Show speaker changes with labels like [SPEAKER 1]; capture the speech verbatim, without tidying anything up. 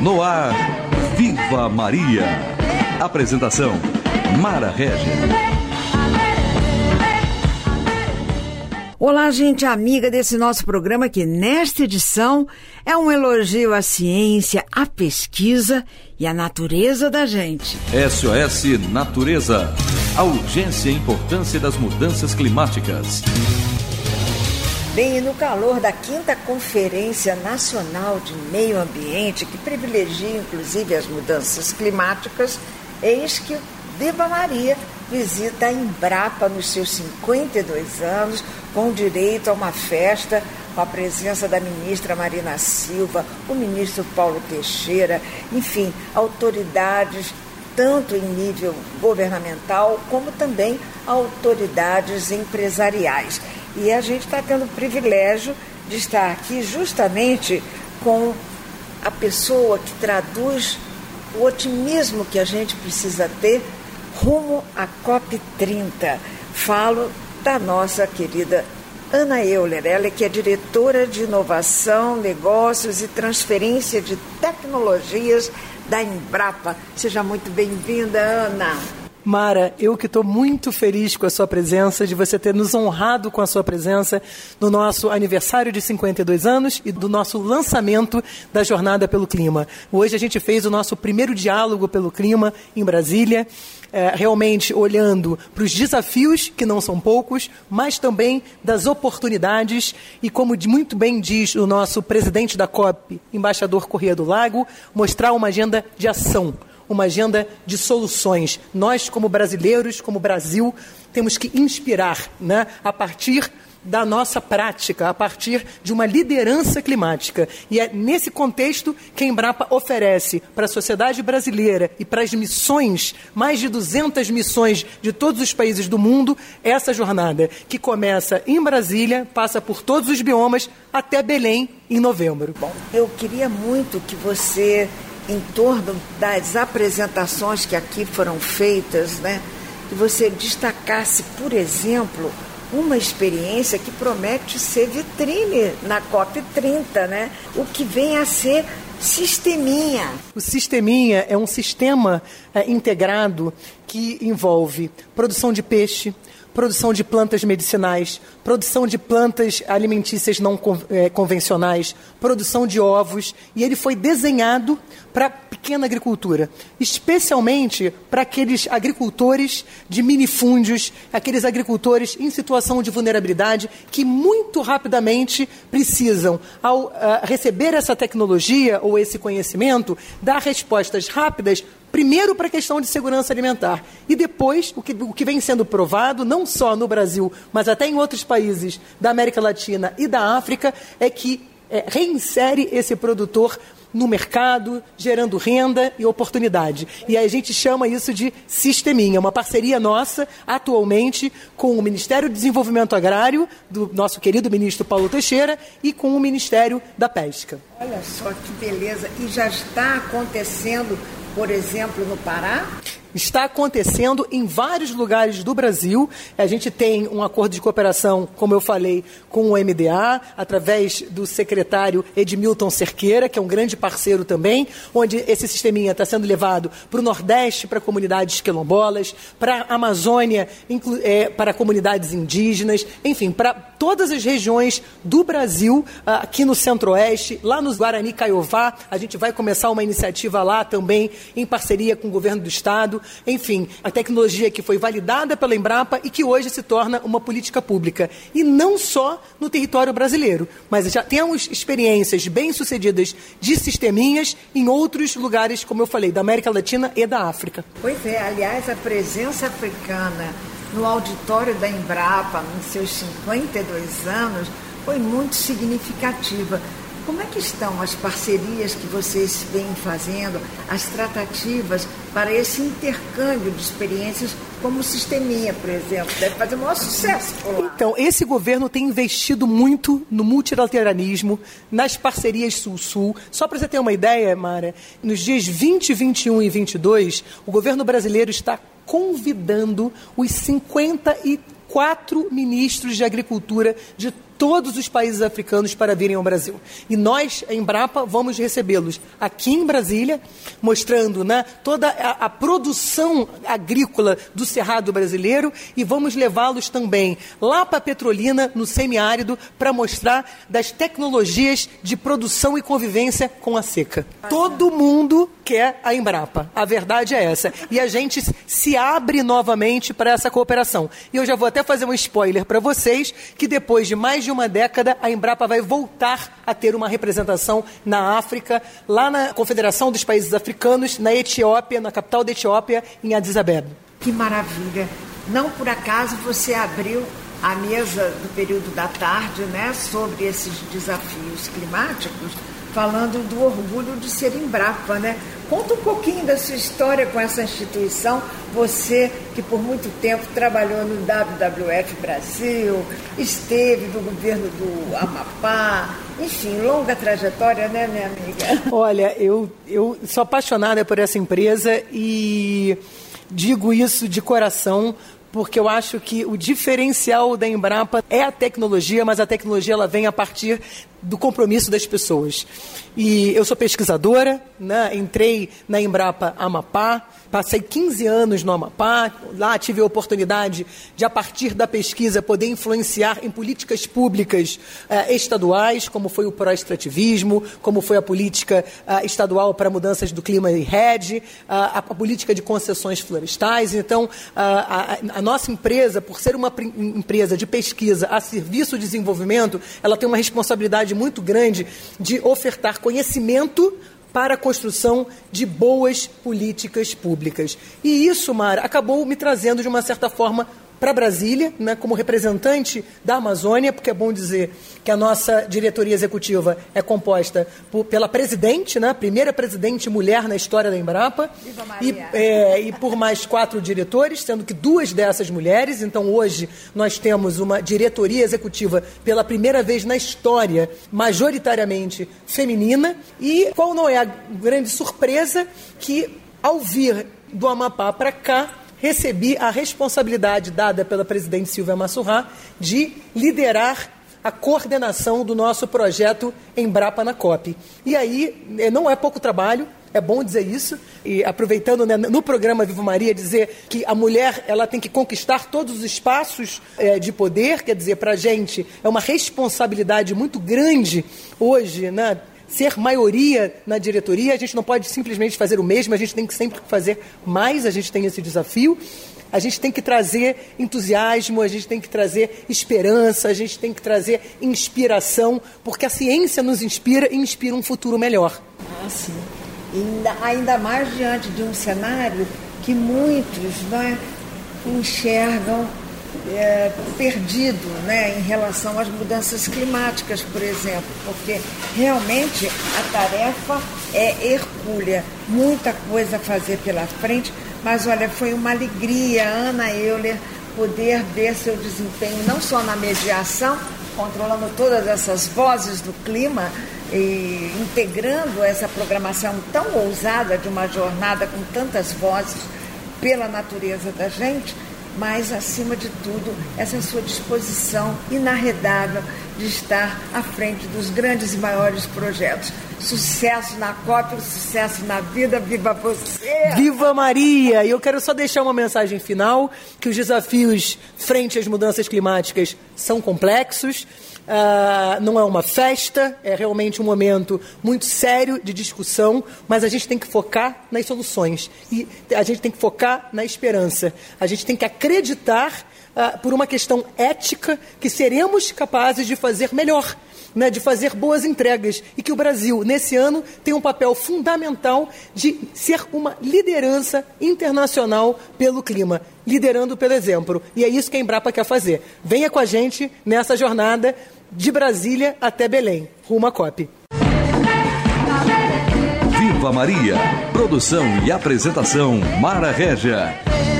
[SPEAKER 1] No ar, Viva Maria. Apresentação, Mara Regia.
[SPEAKER 2] Olá, gente amiga desse nosso programa que nesta edição é um elogio à ciência, à pesquisa e à natureza da gente.
[SPEAKER 1] S O S Natureza. A urgência e importância das mudanças climáticas.
[SPEAKER 2] Bem, e no calor da quinta Conferência Nacional de Meio Ambiente, que privilegia inclusive as mudanças climáticas, eis que Viva Maria visita a Embrapa nos seus cinquenta e dois anos, com direito a uma festa, com a presença da ministra Marina Silva, o ministro Paulo Teixeira, enfim, autoridades tanto em nível governamental como também autoridades empresariais. E a gente está tendo o privilégio de estar aqui justamente com a pessoa que traduz o otimismo que a gente precisa ter rumo à COP trinta. Falo da nossa querida Ana Euler, ela que é diretora de Inovação, Negócios e Transferência de Tecnologias da Embrapa. Seja muito bem-vinda, Ana.
[SPEAKER 3] Mara, eu que estou muito feliz com a sua presença, de você ter nos honrado com a sua presença no nosso aniversário de cinquenta e dois anos e do nosso lançamento da Jornada pelo Clima. Hoje a gente fez o nosso primeiro diálogo pelo clima em Brasília, é, realmente olhando para os desafios, que não são poucos, mas também das oportunidades e, como muito bem diz o nosso presidente da COP, embaixador Corrêa do Lago, mostrar uma agenda de ação, uma agenda de soluções. Nós, como brasileiros, como Brasil, temos que inspirar, né, a partir da nossa prática, a partir de uma liderança climática. E é nesse contexto que a Embrapa oferece para a sociedade brasileira e para as missões, mais de duzentas missões de todos os países do mundo, essa jornada, que começa em Brasília, passa por todos os biomas, até Belém, em novembro.
[SPEAKER 2] Bom, eu queria muito que você, em torno das apresentações que aqui foram feitas, né, que você destacasse, por exemplo, uma experiência que promete ser vitrine na COP trinta, né? O que vem a ser Sisteminha.
[SPEAKER 3] O Sisteminha é um sistema é, integrado que envolve produção de peixe, produção de plantas medicinais, produção de plantas alimentícias não é, convencionais, produção de ovos, e ele foi desenhado para a pequena agricultura, especialmente para aqueles agricultores de minifúndios, aqueles agricultores em situação de vulnerabilidade que muito rapidamente precisam, ao uh, receber essa tecnologia ou esse conhecimento, dar respostas rápidas, primeiro para a questão de segurança alimentar e depois o que, o que vem sendo provado, não só no Brasil, mas até em outros países da América Latina e da África, é que é, reinsere esse produtor no mercado, gerando renda e oportunidade. E aí a gente chama isso de Sisteminha, uma parceria nossa, atualmente, com o Ministério do Desenvolvimento Agrário, do nosso querido ministro Paulo Teixeira, e com o Ministério da Pesca.
[SPEAKER 2] Olha só que beleza! E já está acontecendo, por exemplo, no Pará?
[SPEAKER 3] Está acontecendo em vários lugares do Brasil. A gente tem um acordo de cooperação, como eu falei, com o M D A, através do secretário Edmilton Cerqueira, que é um grande parceiro também, onde esse sisteminha está sendo levado para o Nordeste, para comunidades quilombolas, para a Amazônia, inclu- é, para comunidades indígenas, enfim, para todas as regiões do Brasil, aqui no Centro-Oeste, lá no Guarani Caiová. A gente vai começar uma iniciativa lá também, em parceria com o governo do Estado. Enfim, a tecnologia que foi validada pela Embrapa e que hoje se torna uma política pública. E não só no território brasileiro, mas já temos experiências bem-sucedidas de sisteminhas em outros lugares, como eu falei, da América Latina e da África.
[SPEAKER 2] Pois é, aliás, a presença africana no auditório da Embrapa, nos seus cinquenta e dois anos, foi muito significativa. Como é que estão as parcerias que vocês vêm fazendo, as tratativas para esse intercâmbio de experiências como o Sisteminha, por exemplo? Deve fazer o maior sucesso por lá.
[SPEAKER 3] Então, esse governo tem investido muito no multilateralismo, nas parcerias Sul-Sul. Só para você ter uma ideia, Mara, nos dias vinte, vinte e um e vinte e dois, o governo brasileiro está convidando os cinquenta e quatro ministros de agricultura de todos os países africanos para virem ao Brasil. E nós, a Embrapa, vamos recebê-los aqui em Brasília, mostrando, né, toda a, a produção agrícola do Cerrado brasileiro, e vamos levá-los também lá para Petrolina, no semiárido, para mostrar das tecnologias de produção e convivência com a seca. Todo mundo quer a Embrapa. A verdade é essa. E a gente se abre novamente para essa cooperação. E eu já vou até fazer um spoiler para vocês, que depois de mais de uma década, a Embrapa vai voltar a ter uma representação na África, lá na Confederação dos Países Africanos, na Etiópia, na capital da Etiópia, em Addis Abeba.
[SPEAKER 2] Que maravilha! Não por acaso você abriu a mesa do período da tarde, né, sobre esses desafios climáticos, falando do orgulho de ser Embrapa, né? Conta um pouquinho da sua história com essa instituição, você que por muito tempo trabalhou no W W F Brasil, esteve no governo do Amapá, enfim, longa trajetória, né, minha amiga?
[SPEAKER 3] Olha, eu, eu sou apaixonada por essa empresa e digo isso de coração, porque eu acho que o diferencial da Embrapa é a tecnologia, mas a tecnologia ela vem a partir do compromisso das pessoas. E eu sou pesquisadora, né? Entrei na Embrapa Amapá, passei quinze anos no Amapá, lá tive a oportunidade de, a partir da pesquisa, poder influenciar em políticas públicas eh, estaduais, como foi o pró-extrativismo, como foi a política eh, estadual para mudanças do clima e R E D, a, a política de concessões florestais. Então, a, a, a nossa empresa, por ser uma empresa de pesquisa a serviço de desenvolvimento, ela tem uma responsabilidade muito grande de ofertar conhecimento para a construção de boas políticas públicas. E isso, Mara, acabou me trazendo, de uma certa forma, para Brasília, né, como representante da Amazônia, porque é bom dizer que a nossa diretoria executiva é composta por, pela presidente, né, a primeira presidente mulher na história da Embrapa,
[SPEAKER 2] Viva Maria.
[SPEAKER 3] E, é, e por mais quatro diretores, sendo que duas dessas mulheres. Então, hoje, nós temos uma diretoria executiva pela primeira vez na história, majoritariamente feminina. E qual não é a grande surpresa que, ao vir do Amapá para cá, recebi a responsabilidade dada pela presidente Silvia Massurrá de liderar a coordenação do nosso projeto Embrapa na COP. E aí, não é pouco trabalho, é bom dizer isso, e aproveitando, né, no programa Viva Maria, dizer que a mulher ela tem que conquistar todos os espaços é, de poder, quer dizer, para a gente é uma responsabilidade muito grande hoje, né, ser maioria na diretoria. A gente não pode simplesmente fazer o mesmo, a gente tem que sempre fazer mais, a gente tem esse desafio. A gente tem que trazer entusiasmo, a gente tem que trazer esperança, a gente tem que trazer inspiração, porque a ciência nos inspira e inspira um futuro melhor.
[SPEAKER 2] Ah, sim. Ainda, ainda mais diante de um cenário que muitos, né, enxergam É, perdido, né, em relação às mudanças climáticas, por exemplo, porque realmente a tarefa é hercúlea, muita coisa a fazer pela frente, mas olha, foi uma alegria, Ana Euler, poder ver seu desempenho não só na mediação, controlando todas essas vozes do clima e integrando essa programação tão ousada de uma jornada com tantas vozes pela natureza da gente, mas, acima de tudo, essa sua disposição inarredável de estar à frente dos grandes e maiores projetos. Sucesso na COP, sucesso na vida, viva você!
[SPEAKER 3] Viva Maria! E eu quero só deixar uma mensagem final, que os desafios frente às mudanças climáticas são complexos. Uh, não é uma festa, é realmente um momento muito sério de discussão, mas a gente tem que focar nas soluções e a gente tem que focar na esperança. A gente tem que acreditar, uh, por uma questão ética, que seremos capazes de fazer melhor, né, de fazer boas entregas, e que o Brasil, nesse ano, tem um papel fundamental de ser uma liderança internacional pelo clima, liderando pelo exemplo. E é isso que a Embrapa quer fazer. Venha com a gente nessa jornada de Brasília até Belém, rumo à COP.
[SPEAKER 1] Viva Maria. Produção e apresentação Mara Régia.